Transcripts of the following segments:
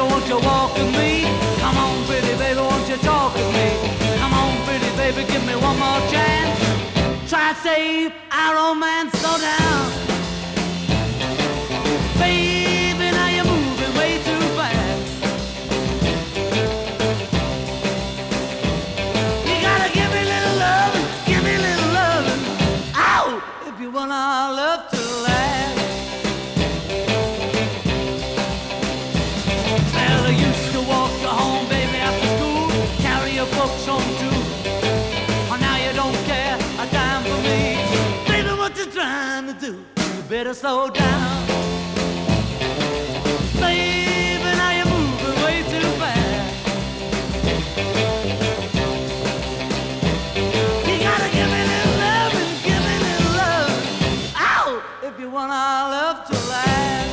won't you walk with me? Come on, pretty baby, won't you talk with me? Come on, pretty baby, give me one more chance. Try to save our romance, slow down. Baby, now you're moving way too fast. You gotta give me a little loving, give me a little loving. Ow! If you want our love to last. Well, I used to walk you home, baby, after school, carry your books home too. Oh, now you don't care a dime for me. Baby, what you trying to do? You better slow down. Baby, now you're moving way too fast. You gotta give me a little loving, give me a little loving. Ow! If you want our love to last.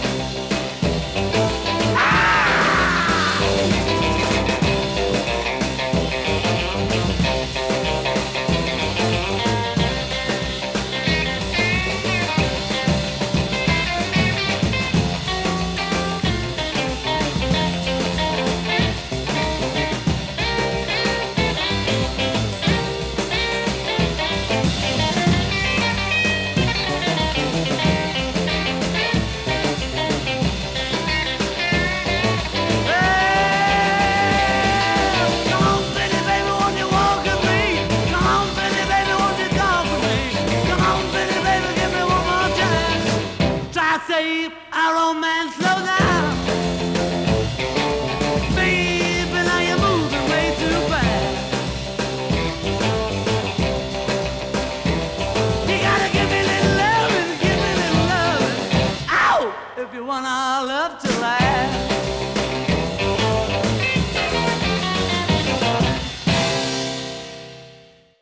Save our romance, slow down. Baby, now you're moving way too fast. You gotta give me a little loving, give me a little loving. Ow! If you want our love to last.